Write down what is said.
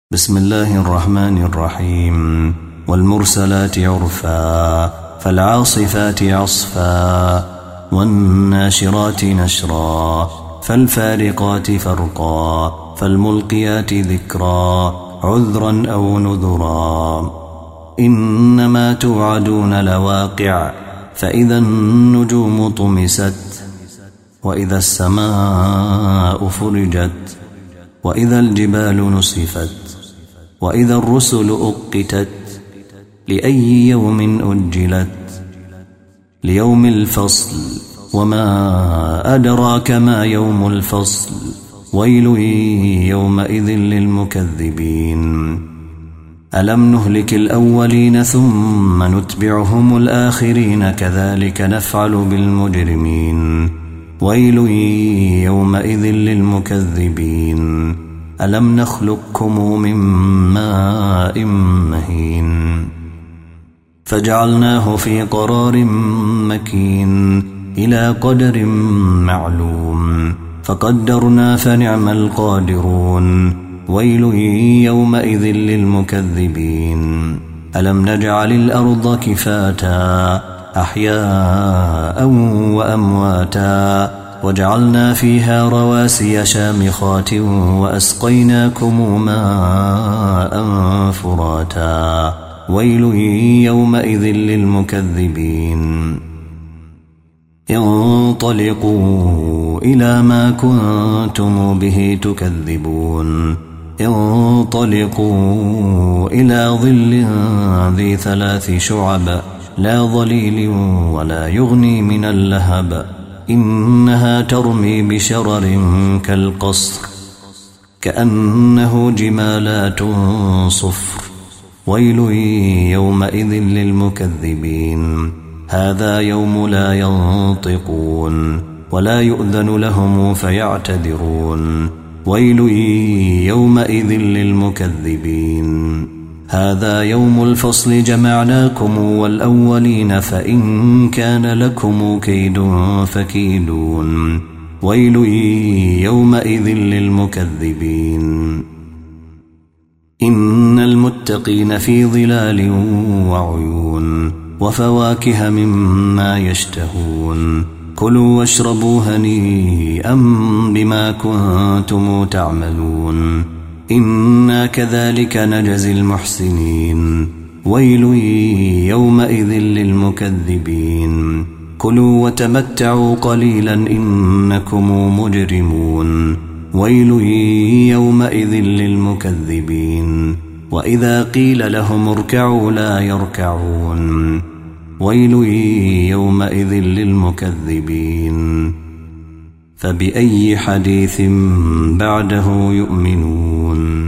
بسم الله الرحمن الرحيم. والمرسلات عرفا فالعاصفات عصفا والناشرات نشرا فالفارقات فرقا فالملقيات ذكرا عذرا أو نذرا إنما توعدون لواقع فإذا النجوم طمست وإذا السماء فرجت وإذا الجبال نسفت وإذا الرسل أقتت لأي يوم أجلت ليوم الفصل وما أدراك ما يوم الفصل ويل يومئذ للمكذبين ألم نهلك الأولين ثم نتبعهم الآخرين كذلك نفعل بالمجرمين ويل يومئذ للمكذبين ألم نخلقكم من ماء مهين فجعلناه في قرار مكين إلى قدر معلوم فقدرنا فنعم القادرون ويل يومئذ للمكذبين ألم نجعل الأرض كفاتا أحياء وأمواتا وجعلنا فيها رواسي شامخات وأسقيناكم ماء فراتا ويل يومئذ للمكذبين انطلقوا إلى ما كنتم به تكذبون انطلقوا إلى ظل ذي 3 شعب لا ظليل ولا يغني من اللهب إنها ترمي بشرر كالقصر كأنه جمالات صفر ويل يومئذ للمكذبين هذا يوم لا ينطقون ولا يؤذن لهم فيعتذرون ويل يومئذ للمكذبين هذا يوم الفصل جمعناكم والأولين فإن كان لكم كيد فكيدون ويل يومئذ للمكذبين إن المتقين في ظلال وعيون وفواكه مما يشتهون كلوا واشربوا هنيئا بما كنتم تعملون إنا كذلك نجزي المحسنين ويل يومئذ للمكذبين كلوا وتمتعوا قليلا إنكم مجرمون ويل يومئذ للمكذبين وإذا قيل لهم اركعوا لا يركعون ويل يومئذ للمكذبين فبأي حديث بعده يؤمنون